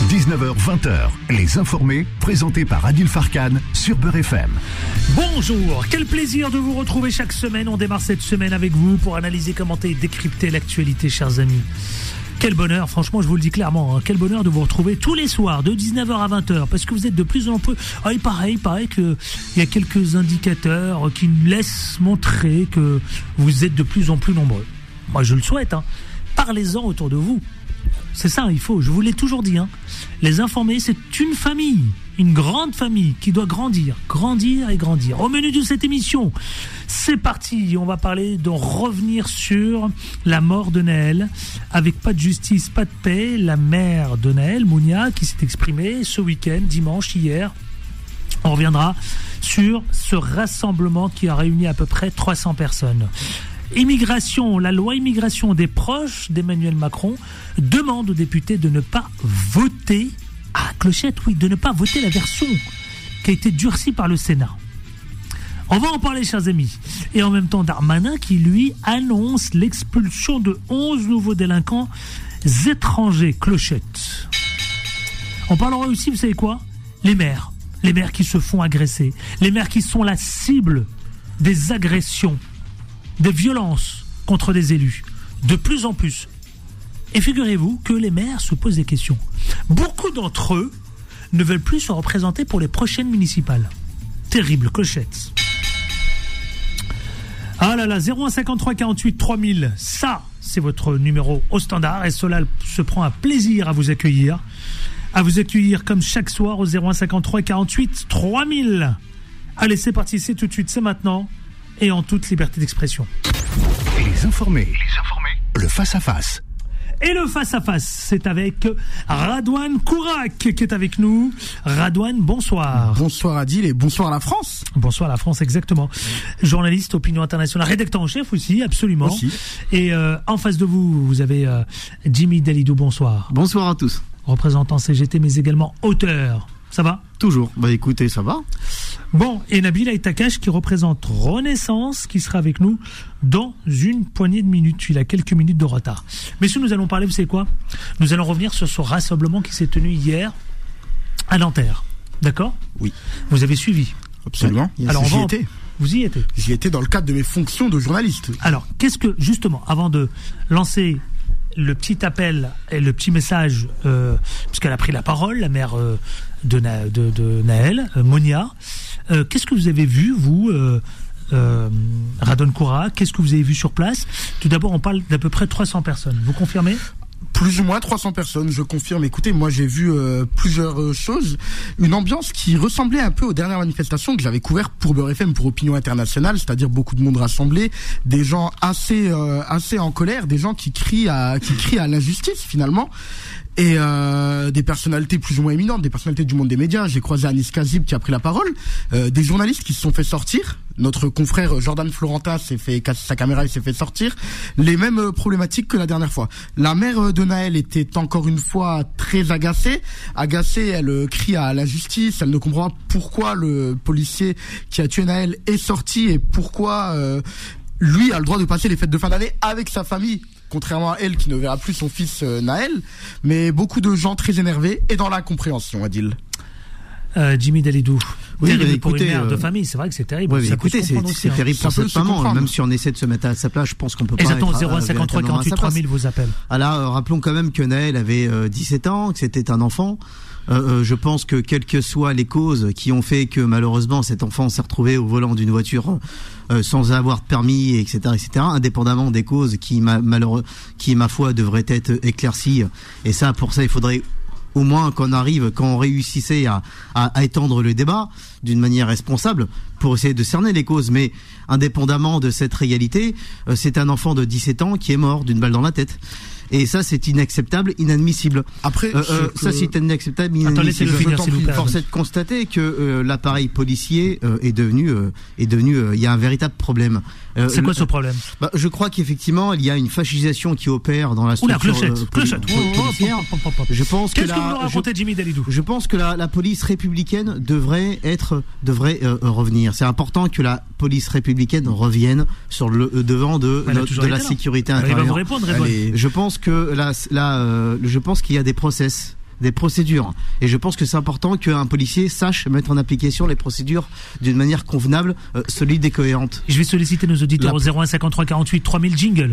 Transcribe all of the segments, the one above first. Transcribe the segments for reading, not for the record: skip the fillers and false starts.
19h-20h, Les Informés, présentés par Adil Farkan sur Beurre FM. Bonjour, quel plaisir de vous retrouver chaque semaine. On démarre cette semaine avec vous pour analyser, commenter et décrypter l'actualité, chers amis. Quel bonheur, franchement, je vous le dis clairement, hein, quel bonheur de vous retrouver tous les soirs de 19h à 20h, parce que vous êtes de plus en plus... Ah, il paraît qu'il y a quelques indicateurs qui laissent montrer que vous êtes de plus en plus nombreux. Moi, je le souhaite, hein. Parlez-en autour de vous. C'est ça, il faut, je vous l'ai toujours dit, hein. Les Informés, c'est une famille, une grande famille qui doit grandir et grandir. Au menu de cette émission, c'est parti, on va parler de revenir sur la mort de Naël, avec pas de justice, pas de paix. La mère de Naël, Mounia, qui s'est exprimée ce week-end, dimanche, hier. On reviendra sur ce rassemblement qui a réuni à peu près 300 personnes. Immigration, la loi immigration des proches d'Emmanuel Macron demande aux députés de ne pas voter, clochette, oui, de ne pas voter la version qui a été durcie par le Sénat. On va en parler, chers amis. Et en même temps, Darmanin qui, lui, annonce l'expulsion de 11 nouveaux délinquants étrangers, clochette. On parlera aussi, vous savez quoi ? Les maires qui se font agresser, les maires qui sont la cible des agressions, des violences contre des élus, de plus en plus. Et figurez-vous que les maires se posent des questions. Beaucoup d'entre eux ne veulent plus se représenter pour les prochaines municipales. Terrible, clochette. Ah là là, 0153 48 3000, ça, c'est votre numéro au standard. Et cela se prend un plaisir à vous accueillir comme chaque soir au 0153 48 3000. Allez, c'est parti, c'est tout de suite, c'est maintenant. Et en toute liberté d'expression. Les Informés. Le face-à-face. Et le face-à-face, c'est avec Radouane Kourak qui est avec nous. Radouane, bonsoir. Bonsoir Adil et bonsoir à la France. Bonsoir à la France, exactement. Journaliste, opinion internationale, rédacteur en chef aussi, absolument. Aussi. Et en face de vous, vous avez Jimmy Dalidou, bonsoir. Bonsoir à tous. Représentant CGT, mais également auteur. Ça va ? Toujours. Bah écoutez, ça va. Bon, et Nabil Aïtakash qui représente Renaissance, qui sera avec nous dans une poignée de minutes. Il a quelques minutes de retard. Messieurs, nous allons parler, vous savez quoi ? Nous allons revenir sur ce rassemblement qui s'est tenu hier à Nanterre. D'accord ? Oui. Vous avez suivi ? Absolument. Alors, j'y étais. Vous y étiez ? J'y étais dans le cadre de mes fonctions de journaliste. Alors, qu'est-ce que, justement, avant de lancer le petit appel et le petit message, puisqu'elle a pris la parole, la mère de Naël, Mounia, qu'est-ce que vous avez vu, vous, Radouane Kourak ? Qu'est-ce que vous avez vu sur place ? Tout d'abord, on parle d'à peu près 300 personnes. Vous confirmez ? Plus ou moins 300 personnes, je confirme. Écoutez, moi j'ai vu plusieurs choses. Une ambiance qui ressemblait un peu aux dernières manifestations que j'avais couvertes pour Beurre FM, pour Opinion Internationale, c'est-à-dire beaucoup de monde rassemblé, des gens assez en colère, des gens qui crient à l'injustice finalement. Et des personnalités plus ou moins éminentes, des personnalités du monde des médias. J'ai croisé Anis Kazib qui a pris la parole, des journalistes qui se sont fait sortir. Notre confrère Jordan Florentin s'est fait casser sa caméra, il s'est fait sortir. Les mêmes problématiques que la dernière fois. La mère de Naël était encore une fois très agacée. Elle crie à la justice, elle ne comprend pas pourquoi le policier qui a tué Naël est sorti et pourquoi lui a le droit de passer les fêtes de fin d'année avec sa famille. Contrairement à elle qui ne verra plus son fils Naël, mais beaucoup de gens très énervés et dans l'incompréhension, Adil. Jimmy Dalidou, oui, terrible pour une mère de famille, c'est vrai que c'est terrible. Oui, écoutez, c'est terrible pour cette maman, même si on essaie de se mettre à sa place, je pense qu'on peut pas. Exactement, 0153 48 3000 vous appelle. Alors, rappelons quand même que Naël avait 17 ans, que c'était un enfant. Je pense que quelles que soient les causes qui ont fait que malheureusement cet enfant s'est retrouvé au volant d'une voiture sans avoir de permis, etc., indépendamment des causes qui ma foi devraient être éclaircies. Et ça, pour ça, il faudrait au moins quand on réussissait à étendre le débat d'une manière responsable pour essayer de cerner les causes. Mais indépendamment de cette réalité, c'est un enfant de 17 ans qui est mort d'une balle dans la tête. Et ça, c'est inacceptable, inadmissible. Après, ça, c'est inacceptable, inadmissible. Force est de constater que l'appareil policier est devenu, il y a un véritable problème. C'est quoi ce problème ? Je crois qu'effectivement, il y a une fascisation qui opère dans la structure clochette. policière. Je pense Qu'est-ce que vous nous racontez, Jimmy Dalidou ? Je pense que la police républicaine devrait revenir. C'est important que la police républicaine revienne sur le devant de la sécurité intérieure. Elle va vous répondre, je pense que je pense qu'il y a des process des procédures. Et je pense que c'est important qu'un policier sache mettre en application les procédures d'une manière convenable, solide et cohérente. Je vais solliciter nos auditeurs au 01 53 48 3000 jingle.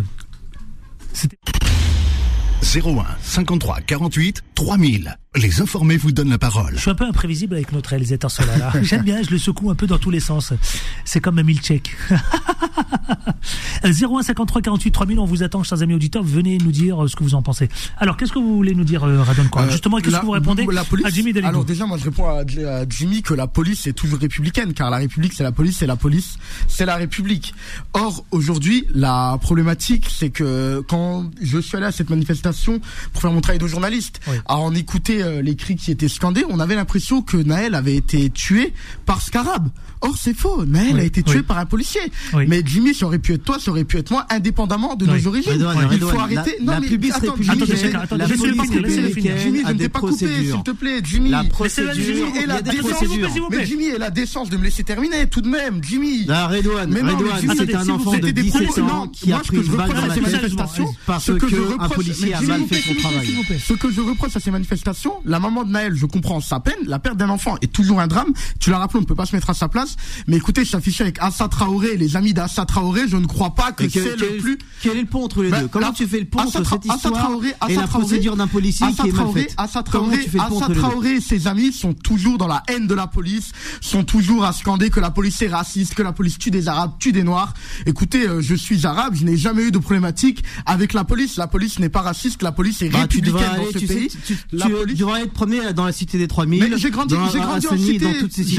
01 53 48 3000. Les informés vous donnent la parole. Je suis un peu imprévisible avec notre réalisateur Sola là. J'aime bien, je le secoue un peu dans tous les sens. C'est comme un Milchek. 01 53 48 3000, on vous attend, chers amis auditeurs. Venez nous dire ce que vous en pensez. Alors, qu'est-ce que vous voulez nous dire, Radon Cohen ? Justement, qu'est-ce que vous répondez à Jimmy Deligo ? Alors déjà, moi je réponds à Jimmy que la police est toujours républicaine, car la République c'est la police et la police c'est la République. Or, aujourd'hui, la problématique, c'est que quand je suis allé à cette manifestation pour faire mon travail de journaliste, à en écouter les cris qui étaient scandés, on avait l'impression que Naël avait été tué par Scarab. Or, c'est faux. Naël a été tué par un policier. Mais Jimmy, ça aurait pu être toi, ça aurait pu être moi, indépendamment de nos origines. Il faut arrêter. La publique républicaine, Jimmy, je ne t'ai pas coupé, s'il te plaît. Jimmy, la procédure, et la décence. Mais Jimmy, et la décence de me laisser terminer, tout de même, Jimmy. Redouane, c'est un enfant de 17 ans qui a pris une balle dans la tête parce qu'un policier a mal fait son travail. Ce que je reproche à ces manifestations, la maman de Naël, je comprends sa peine, la perte d'un enfant est toujours un drame. Tu l'as rappelé, on ne peut pas se mettre à sa place. Mais écoutez, s'afficher avec Assa Traoré, les amis d'Assa Traoré, je ne crois pas que c'est le plus. Quel est le pont entre les deux ? Comment tu fais le pont entre cette histoire et la procédure d'un policier qui est mal faite ? Assa Traoré et ses amis sont toujours dans la haine de la police, sont toujours à scander que la police est raciste, que la police tue des Arabes, tue des Noirs. Écoutez, je suis arabe, je n'ai jamais eu de problématique avec la police. La police n'est pas raciste, la police est républicaine dans ce pays. Tu devrais être promené dans la cité des 3000. Mais j'ai grandi en cité, dans toutes ces cités.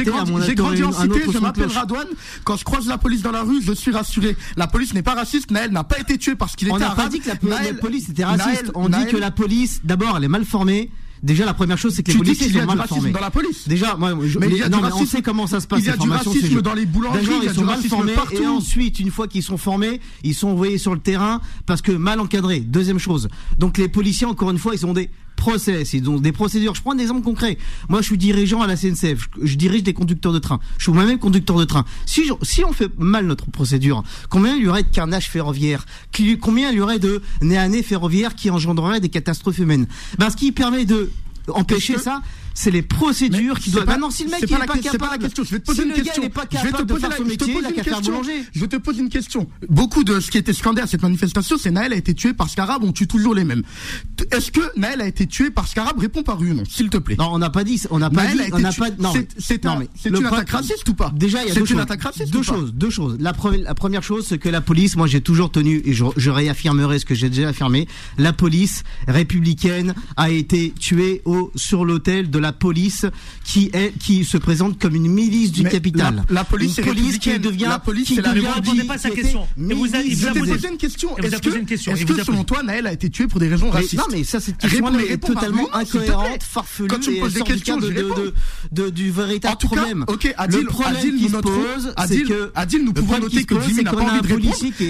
Je m'appelle Radouane. Quand je croise la police dans la rue, je suis rassuré. La police n'est pas raciste. Naël n'a pas été tué parce qu'il était arabe. On n'a pas dit que la police était raciste. On dit que la police, d'abord, elle est mal formée. Déjà, la première chose, c'est que les policiers sont mal formés. Dans la police. Déjà, on sait comment ça se passe. Il y a du racisme dans les boulangeries. D'abord, ils sont mal formés. Et ensuite, une fois qu'ils sont formés, ils sont envoyés sur le terrain parce que mal encadrés. Deuxième chose. Donc, les policiers, encore une fois, ils ont des process, ils ont des procédures. Je prends un exemple concret. Moi, je suis dirigeant à la SNCF. Je dirige des conducteurs de train. Je suis moi-même conducteur de train. Si on fait mal notre procédure, combien il y aurait de carnage ferroviaire? Combien il y aurait de nez à nez ferroviaire qui engendrerait des catastrophes humaines? Ce qui permet de empêcher ça, c'est les procédures qui doivent. Maintenant, si le mec n'est pas capable, c'est pas la question. Je vais te poser une question. Je vais te poser son métier, il a qu'à faire boulanger. Je te pose une question. Beaucoup de ce qui était scandé à cette manifestation, c'est Naël a été tué par Scarab. On tue toujours les mêmes. Est-ce que Naël a été tué par Scarab? Réponds par oui ou non, s'il te plaît. Non, on n'a pas dit. On n'a pas dit. Non, c'est une attaque raciste ou pas? Déjà, il y a deux choses. La première chose, c'est que la police, moi, j'ai toujours tenu et je réaffirmerai ce que j'ai déjà affirmé. La police républicaine a été tuée sur l'autel de la police qui se présente comme une milice du capital. La police, qui devient. La police, c'est la République. Vous ne répondez pas à sa question. Il vous a posé une question. Est-ce que selon toi, Naël a été tué pour des raisons racistes? Non, mais ça, cette question est totalement incohérente, farfelue. Quand tu me poses des questions, je réponds. Du véritable problème. Ok, Adil, le problème qui se pose, c'est que Adil, nous pouvons noter que Jimmy n'a pas envie de répondre. Mais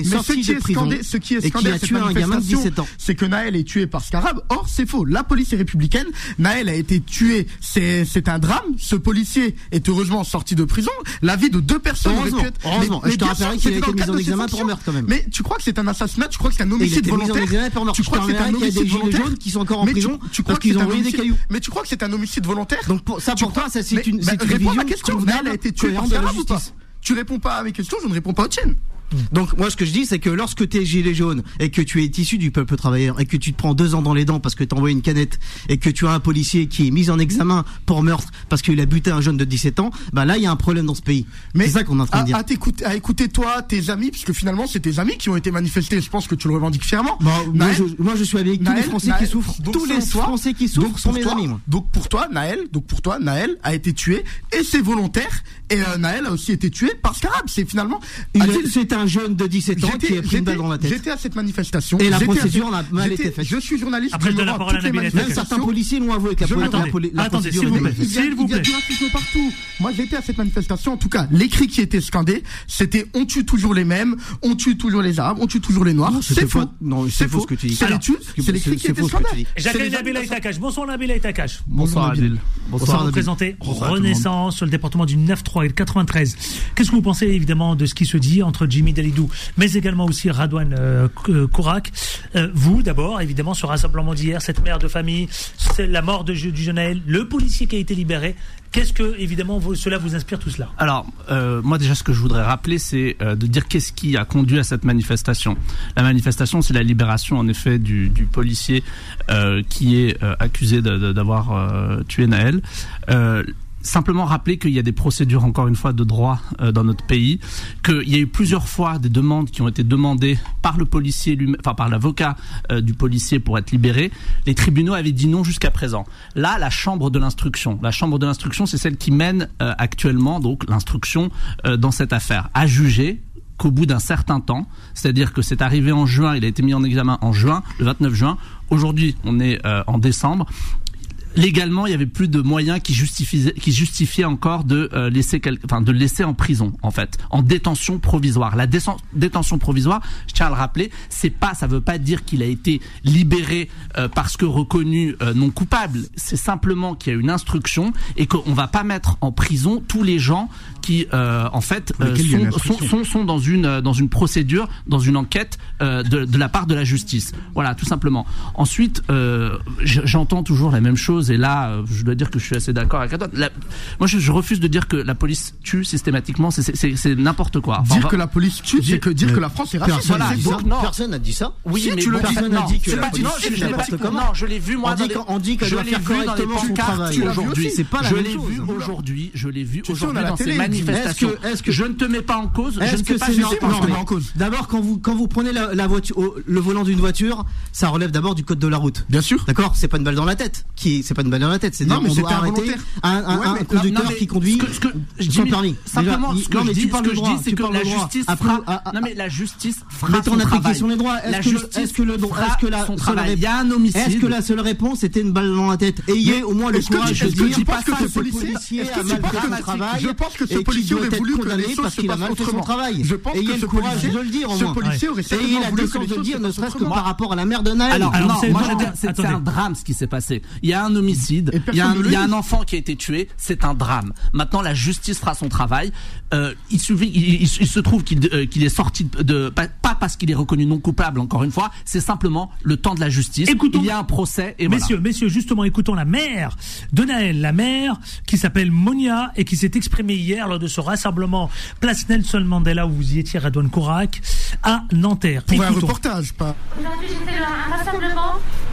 ce qui est scandé à cette manifestation, c'est que Naël est tué par Scarab. Or, c'est faux. La police est républicaine. Naël a été tué. C'est un drame. Ce policier est heureusement sorti de prison. La vie de deux personnes aurait pu être. Heureusement. Je te rappellerai qu'il a été mis en examen pour meurtre quand même. Mais tu crois que c'est un assassinat? Tu crois que c'est un homicide volontaire? Tu crois que c'est un homicide volontaire? Qui sont encore en prison parce qu'ils ont envoyé des cailloux. Mais tu crois que c'est un homicide volontaire? Donc pour toi, ça c'est une réponds à ma question. Naël a été tué par Scarab ou pas? Tu réponds pas à mes questions, je ne réponds pas aux tiennes. Donc moi ce que je dis c'est que lorsque t'es gilet jaune et que tu es issu du peuple travailleur et que tu te prends 2 ans dans les dents parce que t'as envoyé une canette et que tu as un policier qui est mis en examen pour meurtre parce qu'il a buté un jeune de 17 ans, là il y a un problème dans ce pays. Mais c'est ça qu'on est en train de dire. À écouter toi, tes amis, puisque finalement c'est tes amis qui ont été manifestés, je pense que tu le revendiques fièrement. Moi je suis avec tous les Français qui souffrent. Tous les Français qui souffrent sont mes amis. Donc pour toi Naël a été tué et c'est volontaire et Naël a aussi été tué par Scarab. C'est finalement c'est un jeune de 17 ans qui a pris une balle dans la tête. J'étais à cette manifestation. Et la procédure n'a mal été faite. Je suis journaliste. Après, je donne la parole à Nabil Aitakash. Même certains policiers l'ont avoué. Attendez, s'il vous plaît. Il y a du racisme partout. Moi, j'étais à cette manifestation. En tout cas, les cris qui étaient scandés, c'était on tue toujours les mêmes, on tue toujours les Arabes, on tue toujours les Noirs. C'est faux. Non, c'est faux ce que tu dis. C'est les cris qui étaient scandés. J'accueille Nabil Aitakash. Bonsoir Nabil Aitakash. Bonsoir Adil. Bonsoir. Vous présentez Renaissance sur le département du 9-3 et le 93. Qu'est-ce que vous pensez évidemment de ce qui se dit entre Jimmy Dalidou, mais également aussi Radouane Kourak? Vous d'abord, évidemment, ce rassemblement d'hier, cette mère de famille, c'est la mort du jeune Naël, le policier qui a été libéré. Qu'est-ce que, évidemment, cela vous inspire tout cela? Alors, moi déjà, ce que je voudrais rappeler, c'est de dire qu'est-ce qui a conduit à cette manifestation. La manifestation, c'est la libération, en effet, du policier qui est accusé d'avoir tué Naël. Simplement rappeler qu'il y a des procédures, encore une fois, de droit dans notre pays, qu'il y a eu plusieurs fois des demandes qui ont été demandées par le policier lui-même, enfin par l'avocat du policier pour être libéré. Les tribunaux avaient dit non jusqu'à présent. Là, la chambre de l'instruction, c'est celle qui mène actuellement donc l'instruction dans cette affaire, a jugé qu'au bout d'un certain temps, c'est-à-dire que c'est arrivé en juin, il a été mis en examen en juin, le 29 juin. Aujourd'hui, on est en décembre. Légalement, il y avait plus de moyens qui justifiaient encore de le laisser en prison, en fait, en détention provisoire. La détention provisoire, je tiens à le rappeler, ça veut pas dire qu'il a été libéré parce que reconnu non coupable. C'est simplement qu'il y a une instruction et qu'on va pas mettre en prison tous les gens qui, en fait, sont dans une procédure, dans une enquête de la part de la justice. Voilà, tout simplement. Ensuite, j'entends toujours la même chose. Et là, je dois dire que je suis assez d'accord avec toi. Moi, je refuse de dire que la police tue systématiquement. C'est n'importe quoi. Enfin, dire que la police tue, c'est que dire que la France est raciste. Personne n'a dit ça. Oui, si, mais tu le dis. Personne n'a dit que la police tue n'importe comment. Non, je l'ai vu moi. On dit qu'elle doit faire correctement son travail. Aujourd'hui, c'est pas la même chose. Je l'ai vu aujourd'hui dans ces manifestations. Je ne te mets pas en cause. Est-ce que c'est en cause? D'abord, quand vous prenez la voiture, le volant d'une voiture, ça relève d'abord du code de la route. Bien sûr. D'accord, c'est pas une balle dans la tête. C'est pas une balle dans la tête. C'est-à-dire on doit arrêter un conducteur qui conduit sans permis. Simplement, ce que je dis, c'est que la justice fera. Non mais la justice fera son travail. Sur les droits. Est-ce que il y a un homicide. Est-ce que la seule réponse était une balle dans la tête? Ayez au moins le courage de dire pas que ce policier a mal fait son travail. Je pense que ce policier aurait voulu que les choses se passent autrement. Je pense que ayez le courage de le dire au moins. Ayez la décence de le dire, ne serait-ce que par rapport à la mère de Naël. Alors moi je veux dire, c'est un drame ce qui s'est passé. Il y a un homicide, il y a un enfant qui a été tué, c'est un drame. Maintenant la justice fera son travail. Il se trouve qu'il est sorti pas parce qu'il est reconnu non coupable, encore une fois, c'est simplement le temps de la justice. Il y a un procès et messieurs, justement, écoutons la mère de Naël, la mère qui s'appelle Monia et qui s'est exprimée hier lors de ce rassemblement place Nelson Mandela où vous y étiez, Radouane Kourak, à Nanterre. Pour un reportage, pas. Aujourd'hui, j'ai fait un rassemblement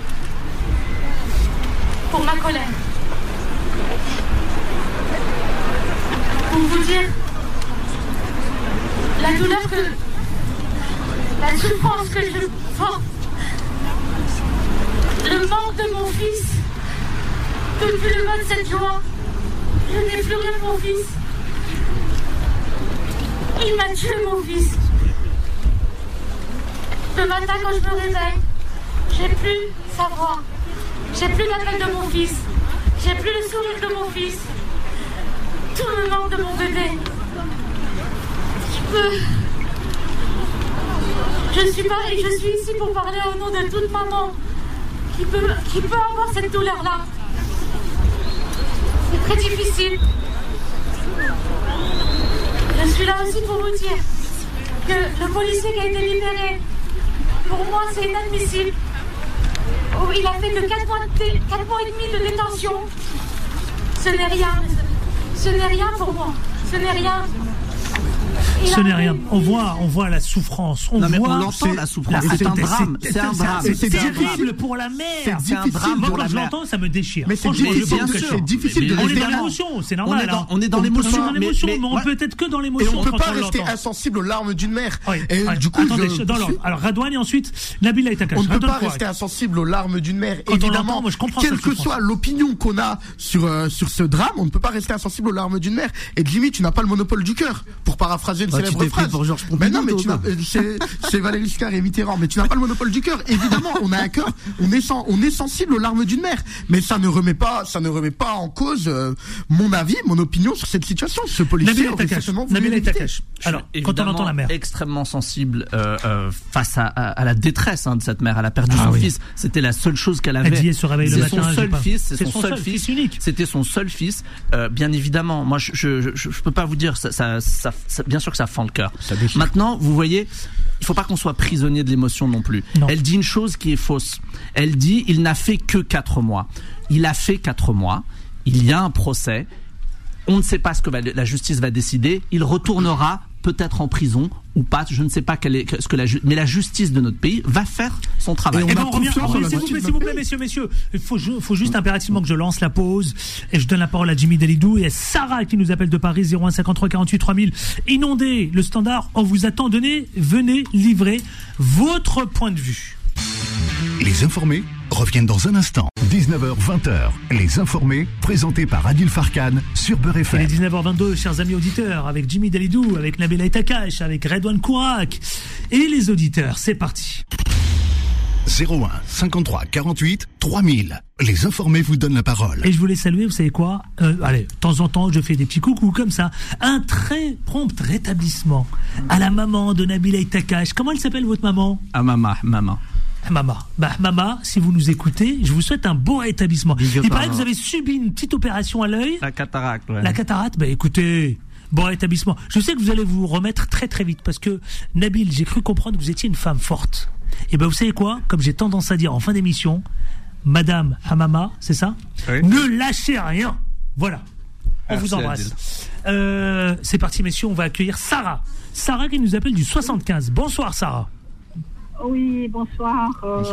pour ma colère. Pour vous dire la douleur la souffrance que je porte, le manque de mon fils. Depuis le 27 juin, je n'ai plus rien de mon fils. Il m'a tué mon fils. Le matin quand je me réveille, j'ai plus sa voix. J'ai plus l'appel de mon fils. J'ai plus le sourire de mon fils. Tout me manque de mon bébé. Je suis ici pour parler au nom de toute maman qui peut avoir cette douleur-là. C'est très difficile. Je suis là aussi pour vous dire que le policier qui a été libéré, pour moi, c'est inadmissible. Oh, il a fait que 4 mois et demi de détention. Ce n'est rien. Ce n'est rien pour moi. Ce n'est rien. Ce n'est rien. On voit la souffrance. On entend la souffrance. C'est un drame. C'est terrible pour la mère. C'est un drame. Moi, quand je l'entends, ça me déchire. Mais c'est difficile de on est rester dans l'émotion, c'est normal. On est dans l'émotion. Mais on peut être que dans l'émotion. Et on peut pas rester insensible aux larmes d'une mère. Et du coup, alors Radouane et ensuite Nabila est on ne peut pas rester insensible aux larmes d'une mère. Évidemment, quelle que soit l'opinion qu'on a sur ce drame, on ne peut pas rester insensible aux larmes d'une mère. Et Jimmy, tu n'as pas le monopole du cœur, pour paraphraser une célèbre t'es pris phrase. pour Georges Mais non, mais Pompidou, c'est Valéry Giscard et Mitterrand. Mais tu n'as pas le monopole du cœur. Évidemment, on a un cœur. On est sensible aux larmes d'une mère. Mais ça ne remet pas en cause mon avis, mon opinion sur cette situation. Ce policier aurait certainement voulu l'éviter. Alors, quand on entend la mère, extrêmement sensible face à la détresse de cette mère. Elle a perdu son fils. C'était la seule chose qu'elle avait. Elle dit, elle se réveille le matin. C'est son seul fils unique. C'était son seul fils. Bien évidemment, moi, je peux pas vous dire, ça, bien sûr que ça fend le cœur. Maintenant, vous voyez, il faut pas qu'on soit prisonnier de l'émotion non plus. Non. Elle dit une chose qui est fausse. Elle dit, il n'a fait que 4 mois. Il a fait 4 mois. Il y a un procès. On ne sait pas ce que la justice va décider. Il retournera peut-être en prison ou pas. Je ne sais pas mais la justice de notre pays va faire son travail. On revient. S'il vous plaît, messieurs. Il faut juste impérativement que je lance la pause et je donne la parole à Jimmy Dalidou et à Sarah qui nous appelle de Paris 01 53 48 3000. Inondez le standard. On vous attend. Venez livrer votre point de vue. Les informés reviennent dans un instant. 19h-20h, les informés, présentés par Adil Farkan sur Beurre FM. Il est 19h22, chers amis auditeurs, avec Jimmy Dalidou, avec Nabila Etakash, avec Redouane Kourak et les auditeurs. C'est parti. 01 53 48 3000. Les informés vous donnent la parole. Et je voulais saluer, vous savez quoi, allez, de temps en temps, je fais des petits coucous comme ça. Un très prompt rétablissement à la maman de Nabila Etakash. Comment elle s'appelle, votre maman? Maman. Mama, si vous nous écoutez, je vous souhaite un beau rétablissement. Il paraît que vous avez subi une petite opération à l'œil. La cataracte, ouais. La cataracte, écoutez, bon rétablissement. Je sais que vous allez vous remettre très très vite parce que, Nabil, j'ai cru comprendre que vous étiez une femme forte. Et vous savez quoi? Comme j'ai tendance à dire en fin d'émission, Madame Hamama, c'est ça? Oui. Ne lâchez rien. Voilà. On vous embrasse. C'est parti, messieurs, on va accueillir Sarah. Sarah qui nous appelle du 75. Bonsoir, Sarah. Oui, bonsoir.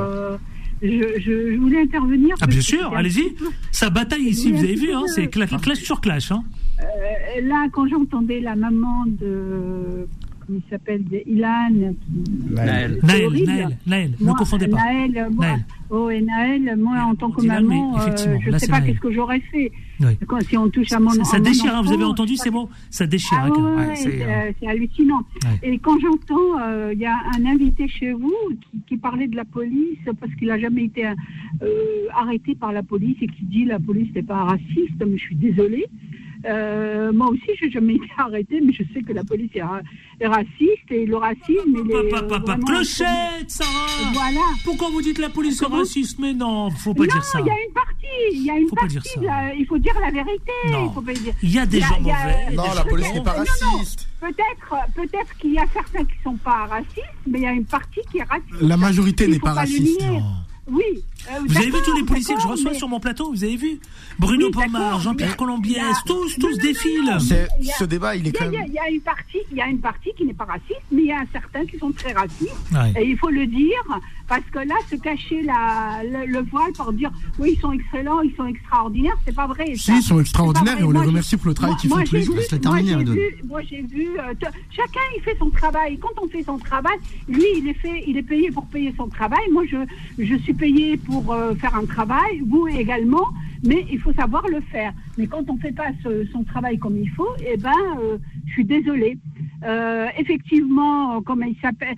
Je voulais intervenir. Ah, bien sûr, allez-y. Ça bataille ici, vous avez vu, c'est clash sur clash. Là, quand j'entendais la maman de... Comment il s'appelle, Ilan. Naël. Ne confondez pas. Naël, moi, en tant que maman, je ne sais pas qu'est-ce que j'aurais fait. Oui. Si on touche à mon enfant. Ça déchire, vous avez entendu ces mots? Ça déchire. C'est hallucinant. Ouais. Et quand j'entends, il y a un invité chez vous qui parlait de la police parce qu'il n'a jamais été arrêté par la police et qui dit la police n'est pas raciste, mais je suis désolée. Moi aussi, je n'ai jamais été arrêtée, mais je sais que la police est raciste et le racisme. Clochette, Sarah. Voilà. Pourquoi vous dites la police est raciste? Mais non, faut pas dire ça. Non, il y a une partie. Il faut dire la vérité. Non. Faut pas dire. Il y a des gens mauvais. Non, la police n'est pas raciste. Peut-être qu'il y a certains qui ne sont pas racistes, mais il y a une partie qui est raciste. La majorité n'est pas raciste. Oui. Vous avez vu tous les policiers que je reçois sur mon plateau? Vous avez vu Bruno Pomar, Jean-Pierre Colombiès, tous défilent. Ce débat, il est quand même... Il y a une partie qui n'est pas raciste, mais il y a certains qui sont très racistes. Ouais. Et il faut le dire, parce que là, se cacher le voile pour dire oui, ils sont excellents, ils sont extraordinaires, c'est pas vrai. Si, ils sont extraordinaires et on les remercie pour le travail qu'ils font tous les jours. Moi, j'ai vu, chacun, il fait son travail. Quand on fait son travail, lui, il est payé pour payer son travail. Moi, je suis payé pour faire un travail, vous également, mais il faut savoir le faire. Mais quand on ne fait pas son travail comme il faut, je suis désolée. Effectivement, comment il s'appelle,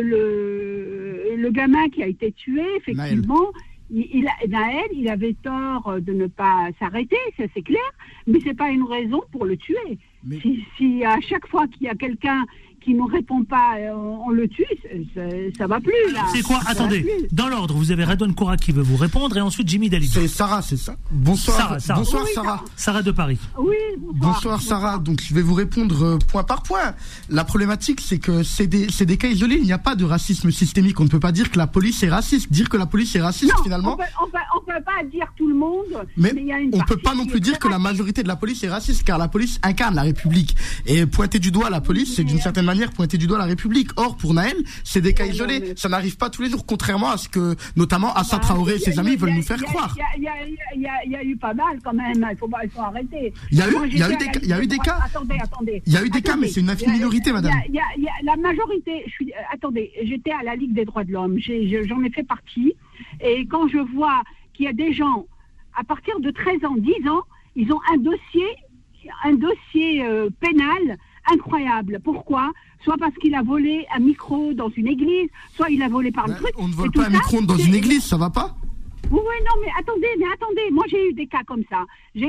le gamin qui a été tué, effectivement, Naël, il avait tort de ne pas s'arrêter, ça c'est clair, mais c'est pas une raison pour le tuer. Mais... Si à chaque fois qu'il y a quelqu'un qui ne répond pas, on le tue, ça va plus, là. C'est quoi? Attendez, dans l'ordre, vous avez Redouane Kourak qui veut vous répondre et ensuite Jimmy Dalidou. C'est Sarah, c'est ça? Bonsoir. Bonsoir, oui, Sarah. Sarah de Paris. Oui, bonsoir, Sarah. Donc, je vais vous répondre point par point. La problématique, c'est que c'est des cas isolés. Il n'y a pas de racisme systémique. On ne peut pas dire que la police est raciste. Dire que la police est raciste, non, finalement. On peut pas dire tout le monde. Mais il y a une on peut pas non plus dire que la majorité de la police est raciste, car la police incarne la République. Et pointer du doigt la police, c'est d'une certaine manière pointer du doigt la République. Or, pour Naël, c'est des cas isolés. Ça n'arrive pas tous les jours, contrairement à ce que, notamment, Assa Traoré et ses amis veulent nous faire croire. Il y a eu pas mal, quand même. Il faut arrêter. Il y a eu des cas. Attendez. Il y a eu des cas, mais c'est une infime minorité, madame. La majorité, attendez, j'étais à la Ligue des droits de l'homme. J'en ai fait partie. Et quand je vois qu'il y a des gens, à partir de 13 ans, 10 ans, ils ont un dossier pénal incroyable. Pourquoi? Soit parce qu'il a volé un micro dans une église, soit il a volé par le truc. On ne vole pas un micro dans une église, ça va pas? Oui, non, mais attendez. Moi, j'ai eu des cas comme ça.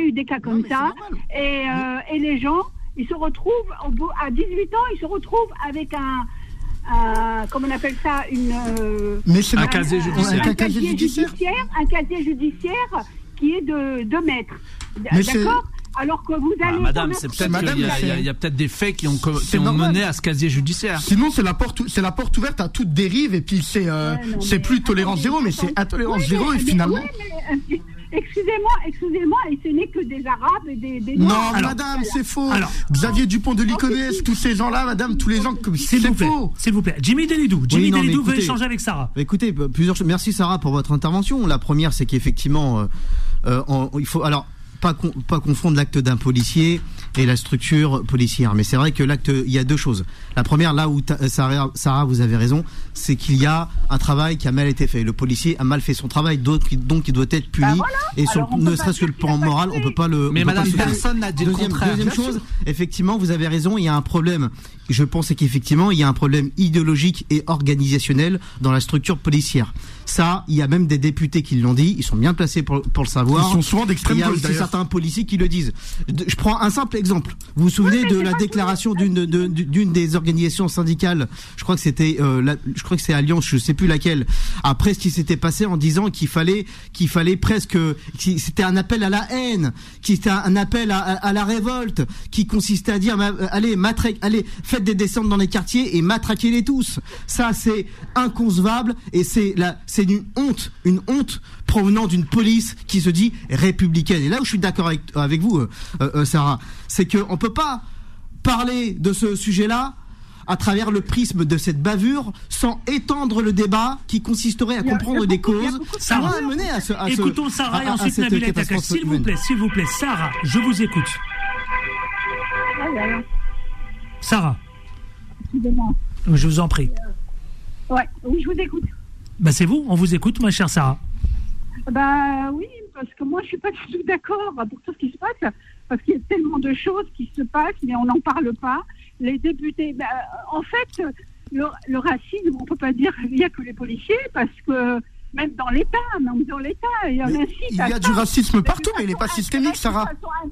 Et les gens, ils se retrouvent, à 18 ans, ils se retrouvent avec comment on appelle ça, un casier judiciaire. Un casier judiciaire qui est de 2 mètres. Mais d'accord? Alors que vous allez... madame, c'est peut-être qu'il y a peut-être des faits qui ont mené à ce casier judiciaire. Sinon, c'est la porte ouverte à toute dérive, et puis c'est plus tolérance zéro, mais c'est intolérance zéro, et finalement... Excusez-moi, et ce n'est que des Arabes et des Noirs. Non, madame, c'est faux. Xavier Dupont de Ligonnès, tous ces gens-là, madame, tous les gens, c'est faux. S'il vous plaît. Jimmy Delidou veut échanger avec Sarah. Écoutez, plusieurs choses. Merci Sarah pour votre intervention. La première, c'est qu'effectivement, il faut... Alors, pas confondre l'acte d'un policier et la structure policière. Mais c'est vrai que l'acte, il y a 2 choses. La première, là où Sarah, vous avez raison, c'est qu'il y a un travail qui a mal été fait. Le policier a mal fait son travail, donc il doit être puni. Et ne serait-ce que le plan moral, on peut pas le... Mais madame, personne n'a dit le contraire. Deuxième chose, effectivement, vous avez raison, il y a un problème. Je pense qu'effectivement, il y a un problème idéologique et organisationnel dans la structure policière. Ça, il y a même des députés qui l'ont dit, ils sont bien placés pour le savoir. Ils sont souvent d'extrême gauche, d'ailleurs. Il y a aussi certains policiers qui le disent. Je prends un simple exemple. Vous vous souvenez de la déclaration d'une des organisations syndicales, je crois que c'est Alliance, je sais plus laquelle, après ce qui s'était passé en disant qu'il fallait presque, c'était un appel à la haine, qui était un appel à la révolte, qui consistait à dire, allez, faites des descentes dans les quartiers et matraquez-les tous. Ça, c'est inconcevable, et c'est une honte provenant d'une police qui se dit républicaine. Et là où je suis d'accord avec vous, Sarah, c'est qu'on peut pas parler de ce sujet-là à travers le prisme de cette bavure sans étendre le débat qui consisterait à comprendre des causes. Ça va mener à ce... Écoutons Sarah et ensuite Nabila Takache. S'il vous plaît, Sarah, je vous écoute. Sarah. Excusez-moi. Je vous en prie. Oui, je vous écoute. C'est vous, on vous écoute, ma chère Sarah. Oui, parce que moi, je suis pas du tout d'accord pour tout ce qui se passe, parce qu'il y a tellement de choses qui se passent, mais on n'en parle pas. Les députés, en fait, le racisme, on peut pas dire qu'il n'y a que les policiers, parce que même dans l'État, il y en a un site. Il y a du racisme partout, mais il n'est pas systémique, Sarah.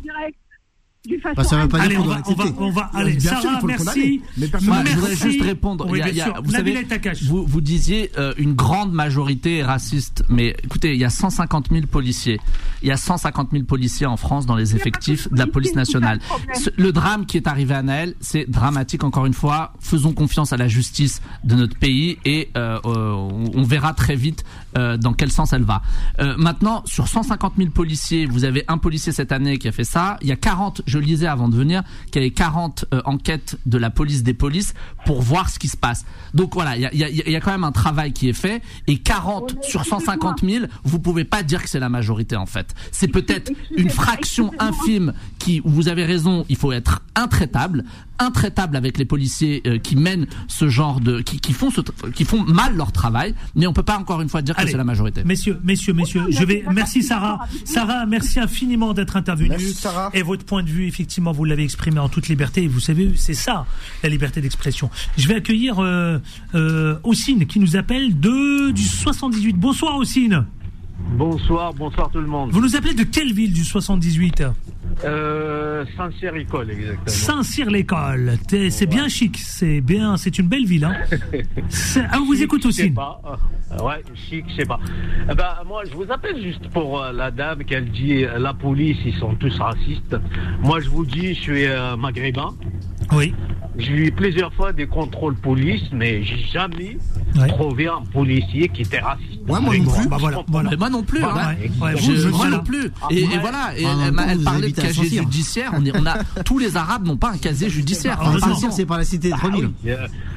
Ça veut pas dire on va aller. Sarah, merci. Je voudrais juste répondre. Oui, vous savez, vous disiez une grande majorité est raciste, mais écoutez, il y a 150 000 policiers. Il y a 150 000 policiers en France dans les effectifs de la police nationale. Le drame qui est arrivé à Naël, c'est dramatique. Encore une fois, faisons confiance à la justice de notre pays et on verra très vite dans quel sens elle va. Maintenant, sur 150 000 policiers, vous avez un policier cette année qui a fait ça. Il y a 40, je lisais avant de venir, qu'il y avait 40 enquêtes de la police des polices pour voir ce qui se passe. Donc voilà, il y a quand même un travail qui est fait, et 40 sur 150 000, vous pouvez pas dire que c'est la majorité en fait. C'est peut-être une fraction infime où vous avez raison, il faut être intraitable avec les policiers qui mènent ce genre de qui font mal leur travail, mais on peut pas encore une fois dire que c'est la majorité. Messieurs, merci Sarah, merci infiniment d'être intervenue. Merci Sarah. Et votre point de vue, effectivement, vous l'avez exprimé en toute liberté, et vous savez, c'est ça la liberté d'expression. Je vais accueillir Ossine qui nous appelle du 78. Bonsoir Ossine. Bonsoir tout le monde. Vous nous appelez de quelle ville du 78? Saint-Cyr-l'École, exactement. Saint-Cyr-l'École, c'est bien chic, c'est une belle ville, hein. On vous écoute aussi. Ouais, chic, je sais pas. Moi, je vous appelle juste pour la dame qu'elle dit la police, ils sont tous racistes. Moi, je vous dis, je suis maghrébin. Oui. J'ai eu plusieurs fois des contrôles police, mais j'ai jamais trouvé un policier qui était raciste. Ouais, moi non plus. Voilà. Moi non plus. Moi non plus. Et voilà. Et elle parlait de casier judiciaire. On a tous les Arabes n'ont pas un casier judiciaire. Saint-Cyr, c'est par la cité de 3000.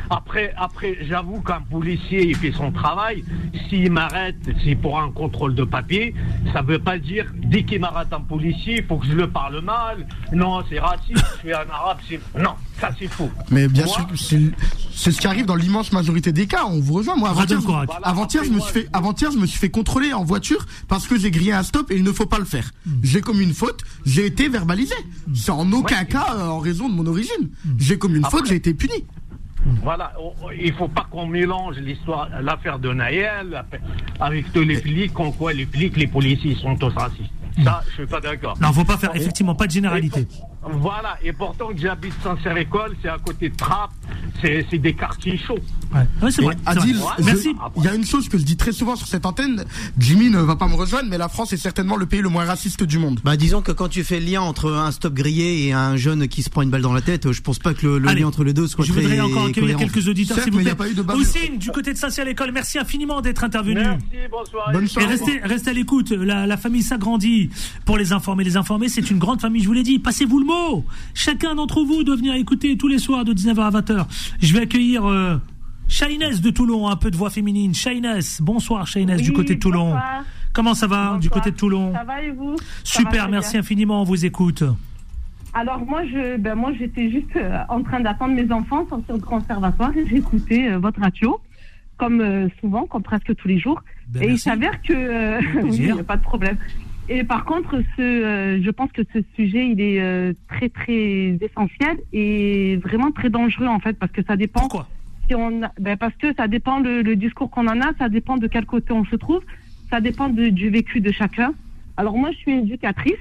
Après, j'avoue qu'un policier, il fait son travail. S'il m'arrête, c'est pour un contrôle de papier. Ça veut pas dire, dès qu'il m'arrête un policier, il faut que je le parle mal. Non, c'est raciste, je suis un arabe, non, ça c'est faux. Mais bien sûr, c'est ce qui arrive dans l'immense majorité des cas. On vous rejoint. Moi, avant-hier, je me suis fait contrôler en voiture parce que j'ai grillé un stop et il ne faut pas le faire. J'ai commis une faute, j'ai été verbalisé. C'est en aucun cas en raison de mon origine. J'ai commis une faute, j'ai été puni. Voilà, il faut pas qu'on mélange l'affaire de Naël avec tous les flics, en quoi les flics, les policiers sont tous racistes. Ça, je suis pas d'accord. Non, faut pas faire, effectivement, pas de généralité. Voilà, et pourtant que j'habite Saint-Cyr-École, c'est à côté de Trappes, c'est des quartiers chauds. Ouais, c'est vrai. Adil, merci. Il y a une chose que je dis très souvent sur cette antenne, Jimmy ne va pas me rejoindre, mais la France est certainement le pays le moins raciste du monde. Bah, disons que quand tu fais le lien entre un stop grillé et un jeune qui se prend une balle dans la tête, je pense pas que le lien entre les deux soit très cohérent. Je voudrais encore accueillir quelques auditeurs, s'il vous plaît. Houssine, du côté de Saint-Cyr-l'École, merci infiniment d'être intervenu. Merci, bonsoir. Bonne soirée. Et restez à l'écoute, la famille s'agrandit pour les informer. Les informer, c'est une grande famille, je vous l'ai dit. Passez-vous le mot. Chacun d'entre vous doit venir écouter tous les soirs de 19h à 20h. Je vais accueillir Shainès de Toulon, un peu de voix féminine. Shainès, bonsoir Shainès, du côté de Toulon. Bonsoir. Comment ça va, bonsoir, du côté de Toulon? Ça va et vous? Super, merci infiniment, on vous écoute. Alors moi, j'étais juste en train d'attendre mes enfants sortir du conservatoire et j'écoutais votre radio, comme souvent, comme presque tous les jours. Ben et merci. Il s'avère que... oui, il n'y a pas de problème. Et par contre, je pense que ce sujet, il est très, très essentiel et vraiment très dangereux, en fait, parce que ça dépend... Pourquoi? Parce que ça dépend le discours qu'on en a, ça dépend de quel côté on se trouve, ça dépend du vécu de chacun. Alors moi, je suis éducatrice,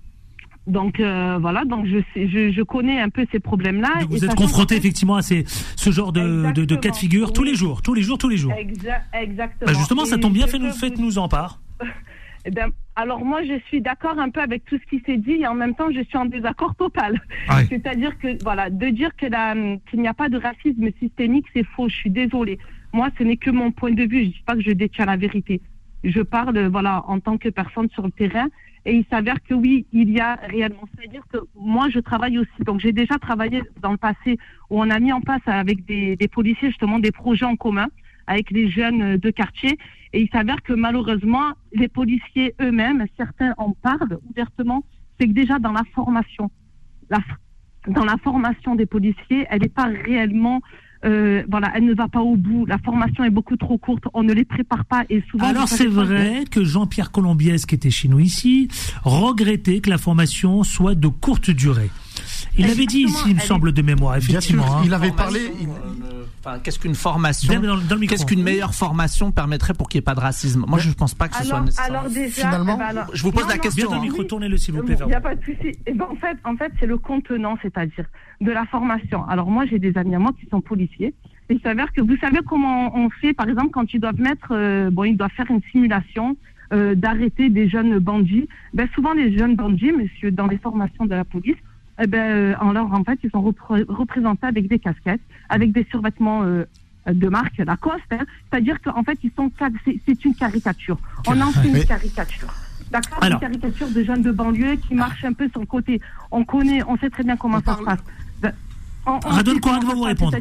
donc voilà, donc je connais un peu ces problèmes-là. Donc vous êtes confronté effectivement à ce genre de cas de figure tous les jours. Exactement. Bah justement, ça tombe bien, faites-nous en part. Alors moi, je suis d'accord un peu avec tout ce qui s'est dit et en même temps, je suis en désaccord total. Ouais. C'est-à-dire que, voilà, de dire qu'il n'y a pas de racisme systémique, c'est faux. Je suis désolée. Moi, ce n'est que mon point de vue. Je ne dis pas que je détiens la vérité. Je parle, voilà, en tant que personne sur le terrain. Et il s'avère que oui, il y a réellement. C'est-à-dire que moi, je travaille aussi. Donc, j'ai déjà travaillé dans le passé où on a mis en place avec des policiers, justement, des projets en commun avec les jeunes de quartier. Et il s'avère que malheureusement, les policiers eux-mêmes, certains en parlent ouvertement, c'est que déjà dans la formation, des policiers, elle n'est pas réellement, elle ne va pas au bout. La formation est beaucoup trop courte, on ne les prépare pas et souvent. Alors c'est vrai que Jean-Pierre Colombiès, qui était chez nous ici, regrettait que la formation soit de courte durée. Il l'avait dit ici, il me semble, de mémoire, effectivement. Bien sûr, il avait parlé. Qu'est-ce qu'une formation, qu'est-ce qu'une meilleure formation permettrait pour qu'il n'y ait pas de racisme? Moi, je ne pense pas que ce soit nécessaire. Alors déjà, finalement, je vous pose la question. Bien dans le micro, tournez-le s'il vous plaît. Il n'y a pas de souci. En fait, c'est le contenant, c'est-à-dire de la formation. Alors moi, j'ai des amis à moi qui sont policiers. Il s'avère que vous savez comment on fait, par exemple, quand ils doivent ils doivent faire une simulation d'arrêter des jeunes bandits. Souvent, les jeunes bandits, monsieur, dans les formations de la police, en fait, ils sont représentés avec des casquettes, avec des survêtements de marque Lacoste. C'est-à-dire qu'en fait, c'est une caricature. On en fait une caricature. D'accord. Une caricature de jeunes de banlieue qui marchent un peu sur le côté. On sait très bien comment ça se passe. Radon Kourak va vous répondre.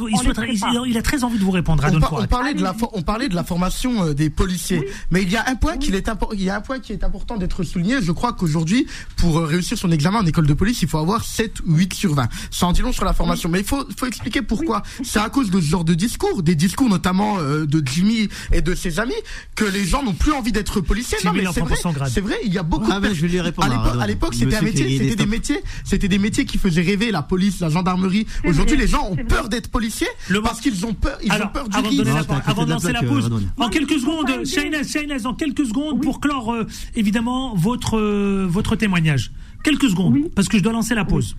Il a très envie de vous répondre, Radon Kourak. On parlait de la formation des policiers, mais il y a un point qui est important d'être souligné. Je crois qu'aujourd'hui, pour réussir son examen en école de police, il faut avoir 7 ou 8 sur 20. Ça en dit long sur la formation, mais il faut expliquer pourquoi. C'est à cause de ce genre de discours, des discours notamment de Jimmy et de ses amis, que les gens n'ont plus envie d'être policiers. Non, mais c'est vrai, il y a beaucoup de je vais lui répondre. À l'époque, c'était un métier, c'était des métiers qui faisaient rêver, la police, la gendarmerie. Aujourd'hui, les gens ont peur d'être policiers parce qu'ils ont peur, ils ont peur du risque. Avant de lancer la pause, en quelques secondes, Shainès, en quelques secondes pour clore évidemment votre témoignage. Quelques secondes, parce que je dois lancer la pause.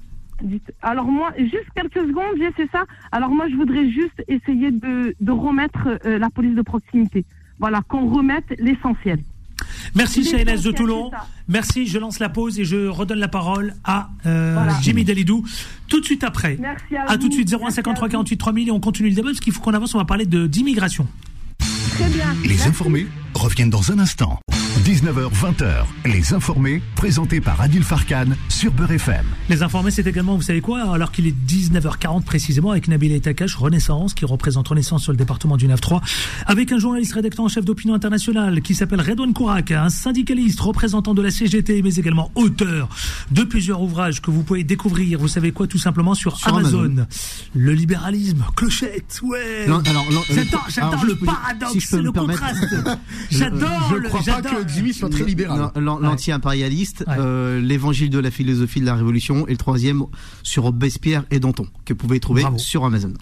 Alors moi, juste quelques secondes, c'est ça. Alors moi, je voudrais juste essayer de remettre la police de proximité. Voilà, qu'on remette l'essentiel. Merci Shainès de Toulon. Merci, je lance la pause et je redonne la parole à Jimmy Delidou tout de suite après. Merci à tout de suite, 0153 48 3000 et on continue le débat parce qu'il faut qu'on avance, on va parler d'immigration. Très bien. Les informés reviennent dans un instant. 19h-20h, Les Informés, présentés par Adil Farkan sur Beurre FM. Les Informés, c'est également, vous savez quoi, alors qu'il est 19h40 précisément, avec Nabila Etakash, Renaissance, qui représente Renaissance sur le département du 9-3, avec un journaliste rédacteur en chef d'Opinion Internationale qui s'appelle Redouane Kourak, un syndicaliste représentant de la CGT, mais également auteur de plusieurs ouvrages que vous pouvez découvrir, vous savez quoi, tout simplement sur Amazon. Le libéralisme, clochette, ouais. J'adore le paradoxe, le contraste. J'adore Je crois pas que Jimmy soit très libéral. L'anti-impérialiste, l'évangile de la philosophie de la Révolution, et le troisième sur Robespierre et Danton, que vous pouvez trouver sur Amazon.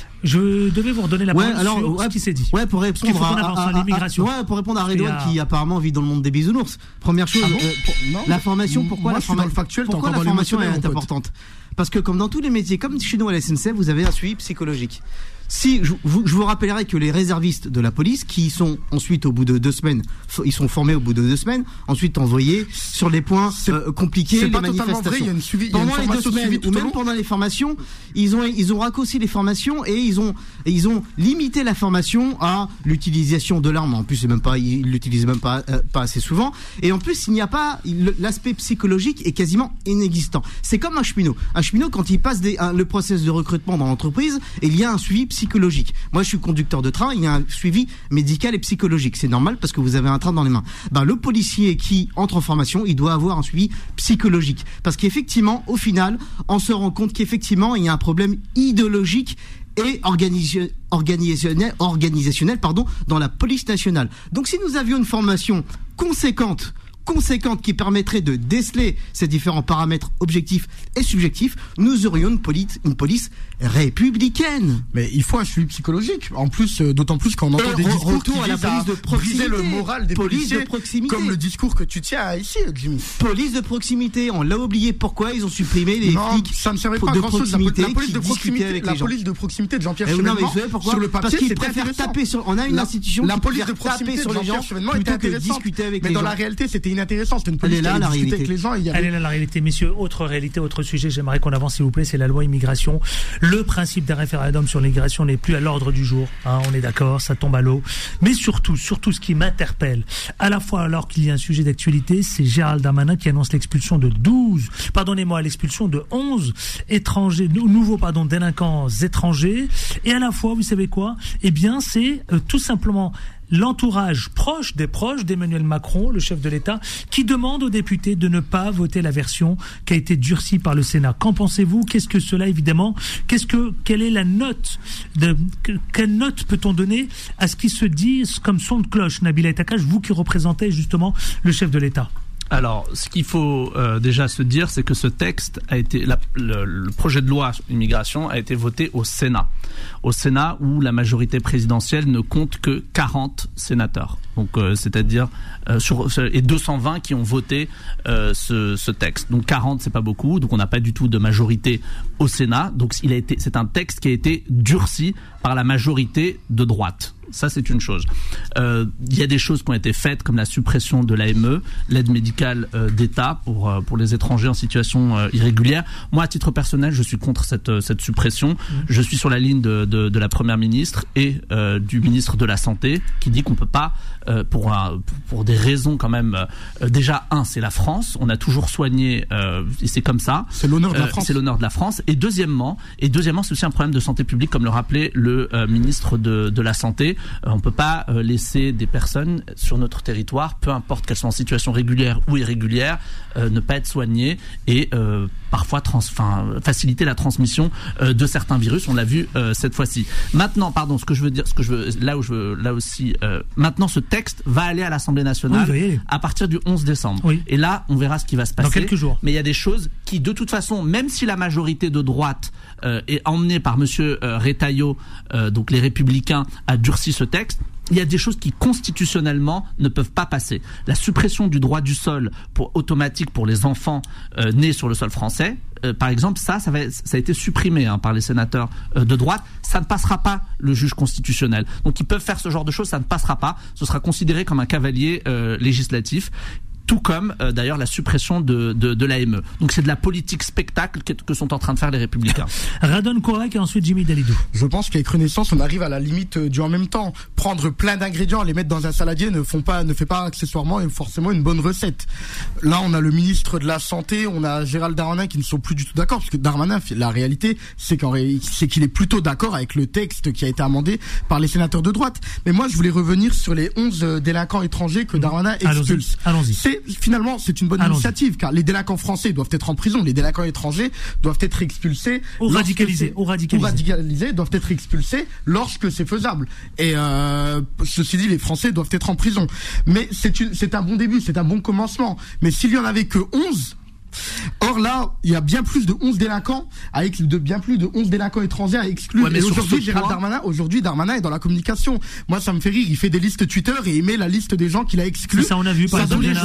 Je devais vous redonner la parole sur ce qui s'est dit. Pour répondre à l'immigration. Pour répondre à Redouane qui apparemment vit dans le monde des bisounours. Première chose, la formation, pourquoi la formation est importante? Parce que comme dans tous les métiers, comme chez nous à la SNCF, vous avez un suivi psychologique. Si je vous rappellerai que les réservistes de la police, qui sont ensuite au bout de 2 semaines, ils sont formés au bout de 2 semaines, ensuite envoyés sur les points compliqués, les manifestations. Vrai, il y a une suivi, pendant les 2 semaines ou même pendant les formations, ils ont raccourci les formations et ils ont limité la formation à l'utilisation de l'arme. En plus, ils l'utilisent même pas assez souvent. Et en plus, il n'y a pas l'aspect psychologique est quasiment inexistant. C'est comme un cheminot. Un cheminot, quand il passe le process de recrutement dans l'entreprise, il y a un suivi psychologique. Moi, je suis conducteur de train, il y a un suivi médical et psychologique. C'est normal parce que vous avez un train dans les mains. Le policier qui entre en formation, il doit avoir un suivi psychologique. Parce qu'effectivement, au final, on se rend compte qu'effectivement, il y a un problème idéologique et organisationnel dans la police nationale. Donc, si nous avions une formation conséquente qui permettrait de déceler ces différents paramètres objectifs et subjectifs, nous aurions une police républicaine. Mais il faut un suivi psychologique. En plus, d'autant plus quand on entend des discours qui visent à briser le moral des policiers, comme le discours que tu tiens ici, Jimmy. Police de proximité, on l'a oublié. Pourquoi ils ont supprimé les flics? Ça ne servait pas à grand chose. La police de proximité de Jean-Pierre Chevènement, sur le papier, parce qu'ils préfèrent taper sur. On a une institution qui préfère taper sur les gens plutôt que discuter avec les gens. Mais dans la réalité, c'était inintéressant. C'était une police qui allait discuter avec les gens. Elle est là la réalité, messieurs. Autre réalité, autre sujet. J'aimerais qu'on avance, s'il vous plaît. C'est la loi immigration. Le principe d'un référendum sur l'immigration n'est plus à l'ordre du jour. On est d'accord, ça tombe à l'eau. Mais surtout, ce qui m'interpelle, à la fois alors qu'il y a un sujet d'actualité, c'est Gérald Darmanin qui annonce l'expulsion de 11 nouveaux délinquants étrangers. Et à la fois, vous savez quoi? Eh bien, c'est tout simplement l'entourage proche d'Emmanuel Macron, le chef de l'État, qui demande aux députés de ne pas voter la version qui a été durcie par le Sénat. Qu'en pensez-vous? Qu'est-ce que cela, évidemment? Quelle est la note? Quelle note peut-on donner à ce qui se dit comme son de cloche, Nabila Etakash, vous qui représentez justement le chef de l'État? Alors, ce qu'il faut déjà se dire, c'est que ce texte a été, le projet de loi immigration a été voté au Sénat. Au Sénat où la majorité présidentielle ne compte que 40 sénateurs. Donc, c'est-à-dire et 220 qui ont voté ce texte. Donc 40, c'est pas beaucoup. Donc on n'a pas du tout de majorité au Sénat. Donc c'est un texte qui a été durci par la majorité de droite. Ça, c'est une chose. Il y a des choses qui ont été faites, comme la suppression de l'AME, l'aide médicale d'État pour les étrangers en situation irrégulière. Moi, à titre personnel, je suis contre cette suppression. Je suis sur la ligne de la Première ministre et du ministre de la Santé, qui dit qu'on peut pas, pour des raisons quand même. Déjà, c'est la France. On a toujours soigné, et c'est comme ça. C'est l'honneur de la France. C'est l'honneur de la France. Et deuxièmement, c'est aussi un problème de santé publique, comme le rappelait le ministre de la Santé. On ne peut pas laisser des personnes sur notre territoire, peu importe qu'elles soient en situation régulière ou irrégulière, ne pas être soignées et parfois faciliter la transmission de certains virus. On l'a vu cette fois-ci. Maintenant, maintenant ce texte va aller à l'Assemblée nationale à partir du 11 décembre. Oui. Et là, on verra ce qui va se passer. Dans quelques jours. Mais il y a des choses qui, de toute façon, même si la majorité de droite est emmenée par monsieur Retailleau, donc les Républicains, a durci ce texte, il y a des choses qui constitutionnellement ne peuvent pas passer. La suppression du droit du sol automatique pour les enfants nés sur le sol français, par exemple, ça a été supprimé par les sénateurs de droite. Ça ne passera pas le juge constitutionnel. Donc ils peuvent faire ce genre de choses, ça ne passera pas. Ce sera considéré comme un cavalier législatif. tout comme d'ailleurs la suppression de l'AME. Donc c'est de la politique spectacle que sont en train de faire les Républicains. Radon Kourek et ensuite Jimmy Dalidou. Je pense qu'avec Renaissance, on arrive à la limite du en même temps. Prendre plein d'ingrédients, les mettre dans un saladier ne fait pas accessoirement et forcément une bonne recette. Là, on a le ministre de la Santé, on a Gérald Darmanin qui ne sont plus du tout d'accord, parce que Darmanin, la réalité, c'est qu'il est plutôt d'accord avec le texte qui a été amendé par les sénateurs de droite. Mais moi, je voulais revenir sur les 11 délinquants étrangers que Darmanin expulse. Allons-y. C'est une bonne initiative, car les délinquants français doivent être en prison, les délinquants étrangers doivent être expulsés ou radicalisés doivent être expulsés lorsque c'est faisable. Et ceci dit, les Français doivent être en prison. Mais c'est un bon début, c'est un bon commencement. Mais s'il y en avait que 11, or là, il y a bien plus de 11 délinquants étrangers à exclure. Ouais, mais aujourd'hui, Darmanin est dans la communication. Moi, ça me fait rire. Il fait des listes Twitter et il met la liste des gens qu'il a exclus. Ça, on a vu par exemple. Il y en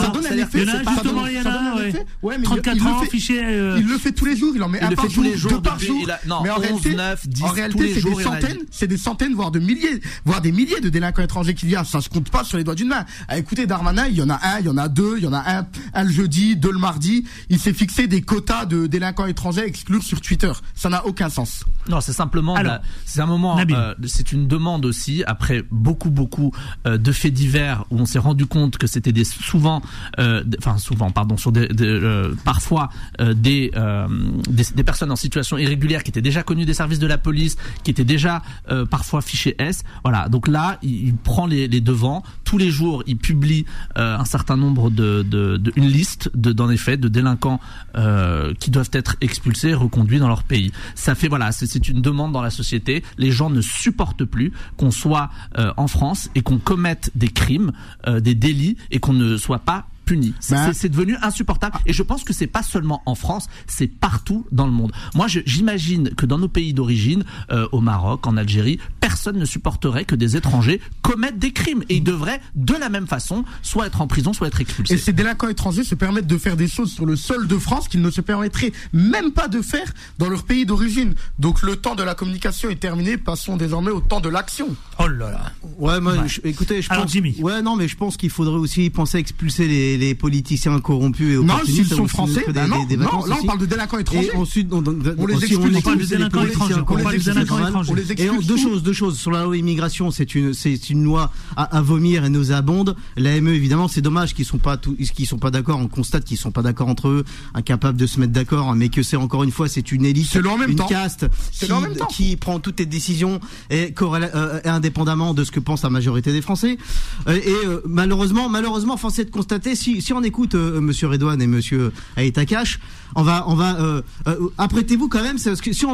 a 34 ans, fiché. Il le fait tous les jours. Il en met un par jour, deux par jour. Mais en réalité, c'est des centaines, voire des milliers de délinquants étrangers qu'il y a. Ça se compte pas sur les doigts d'une main. Écoutez, Darmanin, il y en a un, il y en a deux, il y en a un le jeudi, deux le mardi. Il s'est fixé des quotas de délinquants étrangers à exclure sur Twitter. Ça n'a aucun sens. Non, c'est simplement, c'est une demande aussi, après beaucoup de faits divers où on s'est rendu compte que c'était parfois des personnes en situation irrégulière qui étaient déjà connues des services de la police, qui étaient déjà parfois fichées S. Voilà, donc là, il prend les devants. Tous les jours, il publie un certain nombre une liste dans les faits de délinquants qui doivent être expulsés, reconduits dans leur pays. Ça fait c'est une demande dans la société. Les gens ne supportent plus qu'on soit en France et qu'on commette des crimes, des délits et qu'on ne soit pas puni. C'est devenu insupportable et je pense que c'est pas seulement en France, c'est partout dans le monde. Moi, j'imagine que dans nos pays d'origine, au Maroc, en Algérie, personne ne supporterait que des étrangers commettent des crimes et ils devraient de la même façon soit être en prison, soit être expulsés. Et ces délinquants étrangers se permettent de faire des choses sur le sol de France qu'ils ne se permettraient même pas de faire dans leur pays d'origine. Donc le temps de la communication est terminé, passons désormais au temps de l'action. Oh là là. Ouais, moi, écoutez, je pense qu'il faudrait aussi penser à expulser les politiciens corrompus et opportunistes. Non, s'ils sont français, là on parle de délinquants étrangers. Et ensuite, on les expulse. On parle de délinquants étrangers. Et deux choses. Sur la loi immigration, c'est une loi à vomir et nauséabonde. L'AME, évidemment, c'est dommage qu'ils sont pas d'accord. On constate qu'ils sont pas d'accord entre eux, incapables de se mettre d'accord, mais que c'est encore une fois, c'est une élite, une caste qui prend toutes les décisions et indépendamment de ce que pense la majorité des Français. Malheureusement, force est de constater, si on écoute Monsieur Redouane et Monsieur Aït-Akash, on va apprêtez-vous quand même, parce que si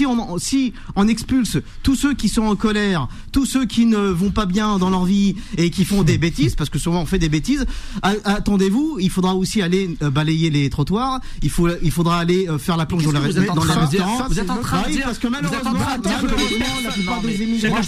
on expulse tous ceux qui sont en colère, tous ceux qui ne vont pas bien dans leur vie et qui font des bêtises, parce que souvent on fait des bêtises, attendez-vous, il faudra aussi aller balayer les trottoirs, il faudra aller faire la plonge dans les restaurants. Vous êtes en train de dire, parce que malheureusement la plupart des immigrants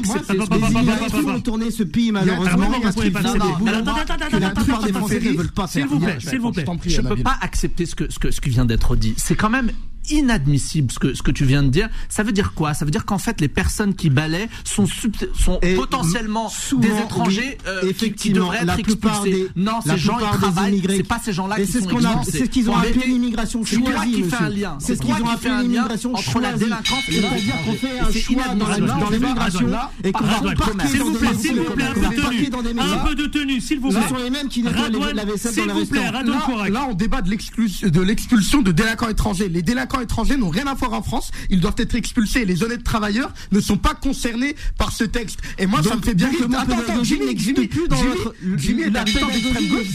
vont tourner ce pays malheureusement parce qu'ils font des boulots que la plupart des Français ne veulent pas faire. S'il vous plaît. Je ne peux pas accepter ce qui vient d'être dit. C'est quand même inadmissible ce que tu viens de dire. Ça veut dire quoi? Ça veut dire qu'en fait les personnes qui balaient sont potentiellement des étrangers qui devraient être expulsés. Non, ces gens ils travaillent, c'est pas ces gens-là qui sont expulsés. C'est ce qu'ils ont appelé l'immigration choisie. C'est toi qui fais un lien. C'est ce qu'ils ont appelé l'immigration choisie. Entre la délinquance et c'est-à-dire qu'on fait un choix dans l'immigration et qu'on va parquer s'il vous plaît, un peu de tenue, s'il vous plaît. Ce sont les mêmes qui nettoient la vaisselle dans les restaurants. Là, on débat de l'expulsion de délinquants étrangers. Les délinquants étrangers n'ont rien à voir en France, ils doivent être expulsés. Les honnêtes travailleurs ne sont pas concernés par ce texte. Et moi, ça me fait bien rire. Attends, Jimmy est habitant d'extrême gauche.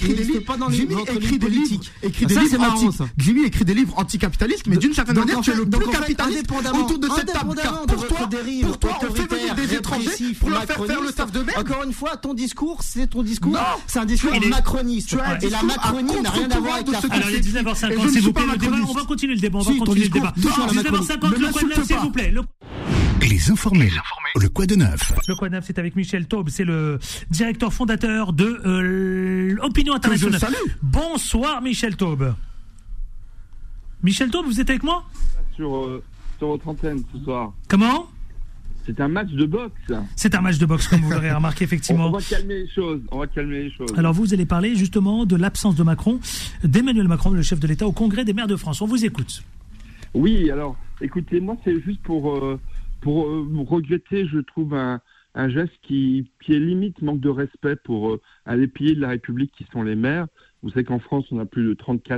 Jimmy écrit des livres anticapitalistes, mais d'une certaine manière, tu es le plus capitaliste autour de cette table. Car pour toi, on fait venir des étrangers pour leur faire faire le taf de merde. Encore une fois, ton discours, c'est un discours macroniste. Et la Macronie n'a rien à voir avec la France. Alors, il est 19h50, s'il vous plaît, on va continuer le débat. 19h50, le Quoi de Neuf, s'il vous plaît. Les informés. Le Quoi de Neuf. Le Quoi de Neuf, c'est avec Michel Taube, c'est le directeur fondateur de Opinion Internationale. Bonsoir Michel Taube. Michel Taube, vous êtes avec moi? Sur votre antenne ce soir. Comment? C'est un match de boxe. C'est un match de boxe, comme vous l'aurez remarqué, effectivement. On va calmer les choses. Alors, vous allez parler justement de l'absence de Macron, d'Emmanuel Macron, le chef de l'État, au Congrès des maires de France. On vous écoute. Oui, alors, écoutez, moi, c'est juste pour regretter, je trouve, un geste qui est limite manque de respect pour les piliers de la République qui sont les maires. Vous savez qu'en France, on a plus de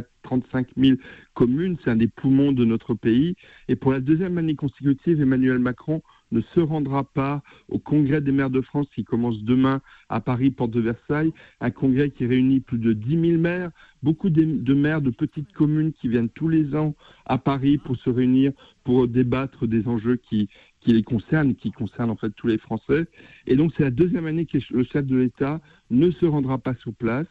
35 000 communes. C'est un des poumons de notre pays. Et pour la deuxième année consécutive, Emmanuel Macron ne se rendra pas au Congrès des maires de France qui commence demain à Paris, porte de Versailles. Un congrès qui réunit plus de 10 000 maires, beaucoup de maires de petites communes qui viennent tous les ans à Paris pour se réunir, pour débattre des enjeux qui les concernent, qui concernent en fait tous les Français. Et donc c'est la deuxième année que le chef de l'État ne se rendra pas sur place.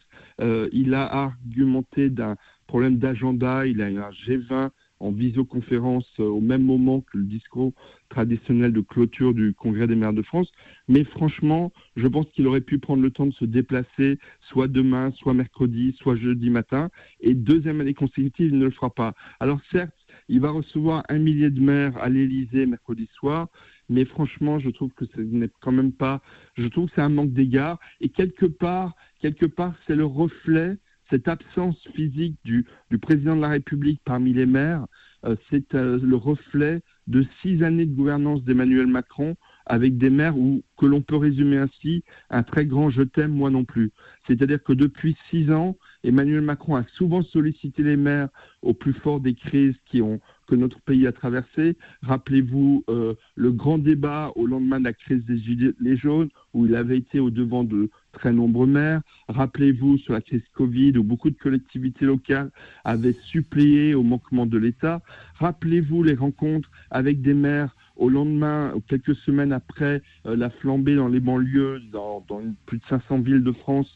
Il a argumenté d'un problème d'agenda, il a eu un G20 en visioconférence au même moment que le discours traditionnel de clôture du Congrès des maires de France. Mais franchement, je pense qu'il aurait pu prendre le temps de se déplacer soit demain, soit mercredi, soit jeudi matin. Et deuxième année consécutive, il ne le fera pas. Alors certes, il va recevoir 1 millier de maires à l'Élysée mercredi soir, mais franchement, je trouve que ce n'est quand même pas... Je trouve que c'est un manque d'égard. Et quelque part, c'est le reflet, cette absence physique du président de la République parmi les maires, c'est le reflet de 6 années de gouvernance d'Emmanuel Macron avec des maires que l'on peut résumer ainsi, un très grand « je t'aime, moi non plus ». C'est-à-dire que depuis 6 ans, Emmanuel Macron a souvent sollicité les maires au plus fort des crises que notre pays a traversées. Rappelez-vous le grand débat au lendemain de la crise des Gilets jaunes, où il avait été au devant de très nombreux maires. Rappelez-vous sur la crise Covid, où beaucoup de collectivités locales avaient suppléé au manquement de l'État. Rappelez-vous les rencontres avec des maires au lendemain, quelques semaines après la flambée dans les banlieues, dans plus de 500 villes de France,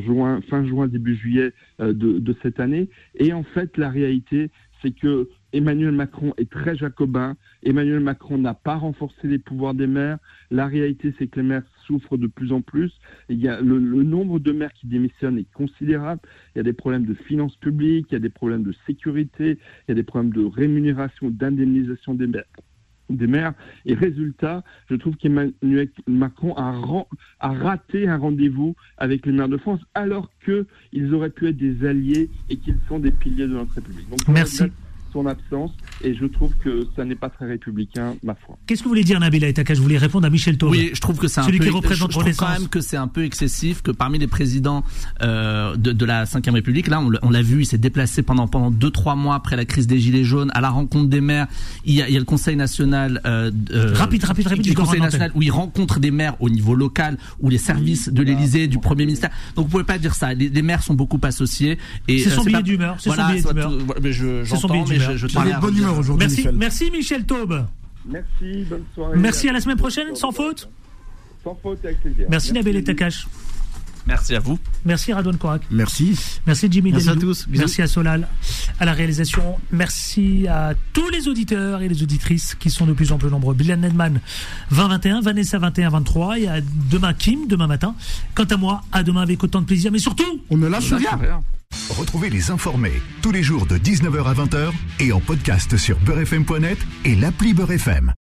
fin juin, début juillet de cette année. Et en fait, la réalité, c'est que Emmanuel Macron est très jacobin. Emmanuel Macron n'a pas renforcé les pouvoirs des maires. La réalité, c'est que les maires souffrent de plus en plus. Il y a le nombre de maires qui démissionnent est considérable. Il y a des problèmes de finances publiques, il y a des problèmes de sécurité, il y a des problèmes de rémunération, d'indemnisation des maires. Et résultat, je trouve qu'Emmanuel Macron a raté un rendez-vous avec les maires de France, alors qu'ils auraient pu être des alliés et qu'ils sont des piliers de notre République. Donc, merci. Son absence, et je trouve que ça n'est pas très républicain, ma foi. Qu'est-ce que vous voulez dire, Nabila Etaka? Je voulais répondre à Michel Taube. Oui, je trouve que c'est celui qui représente je trouve quand même que c'est un peu excessif, que parmi les présidents de la Ve République, là, on l'a vu, il s'est déplacé pendant 2-3 mois après la crise des Gilets jaunes à la rencontre des maires. Il y a le Conseil national rapide, le Conseil national où il rencontre des maires au niveau local, où les services de l'Élysée, du Premier ministère. Donc vous pouvez pas dire ça. Les maires sont beaucoup associés. Et c'est son billet d'humeur. C'est son billet d'humeur. J'entends, mais je bonne humeur aujourd'hui. Merci Michel Taube. Merci, bonne soirée. Merci, à la semaine prochaine, sans faute. Sans faute, avec plaisir. Merci Nabil Etaka. Merci à vous. Merci Radouane Korak. Merci. Merci Jimmy Merci Delilou. à tous. Merci à Solal, à la réalisation. Merci à tous les auditeurs et les auditrices qui sont de plus en plus nombreux. Bilal Nedman, 20-21, Vanessa 21-23. Et à demain Kim, demain matin. Quant à moi, à demain avec autant de plaisir. Mais surtout, on ne lâche rien. Retrouvez les informés tous les jours de 19h à 20h et en podcast sur beurrefm.net et l'appli Beurrefm.